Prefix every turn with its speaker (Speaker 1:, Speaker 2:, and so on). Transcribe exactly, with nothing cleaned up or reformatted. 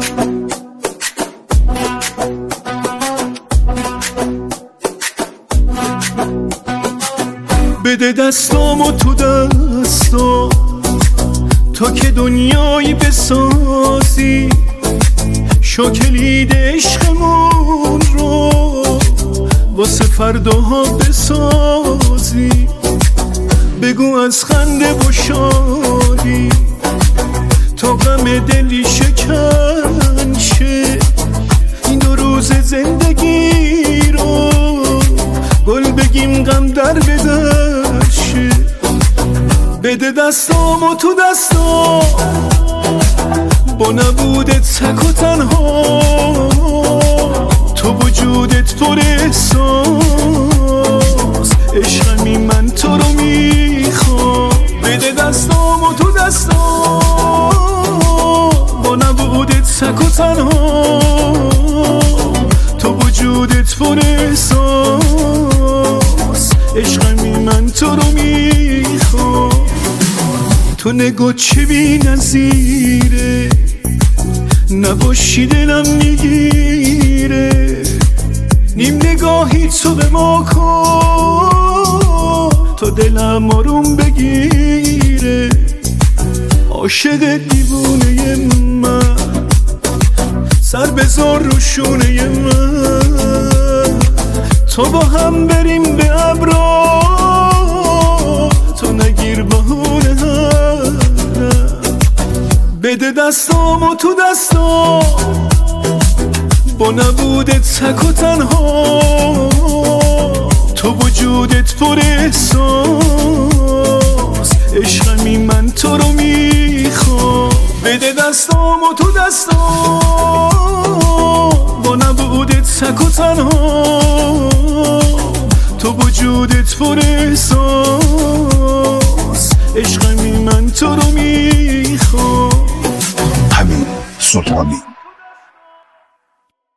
Speaker 1: بده دستامو تو دستا تا که دنیایی بسازی، شو کلید عشقمون رو واسه فرداها بسازی. بگو از خنده و شادی تا غم دلی شکن شه، این دو روز زندگی رو گل بگیم غم در بدر شه. بده دستامو تو دستا با نبودت تک و تنها، تو وجودت پر احساس، عشقمی من تو رو میخوام. بده دستامو تو دستا با نبودت تک و تنها، تو وجودت پر احساس، عشقمی من تو رو میخوام. تو نگاه چه بی نظیره، نباشی دلم میگیره، نیم نگاهی تو به ما کن تا دلم آروم بگیره. عاشق دیوونه من، سر بذار رو شونه من، تو با هم بریم به ابرا، تو نگیر بهونه هم. بده دستامو تو دستا با نبودت تک و تنها، تو وجودت پر احساس، عشقمی من تو رو میخوام. بده دستامو تو دستا با نبودت تک و تنها، تو وجودت پر احساس، عشقمی من تو رو میخوام.
Speaker 2: همین سلطانی.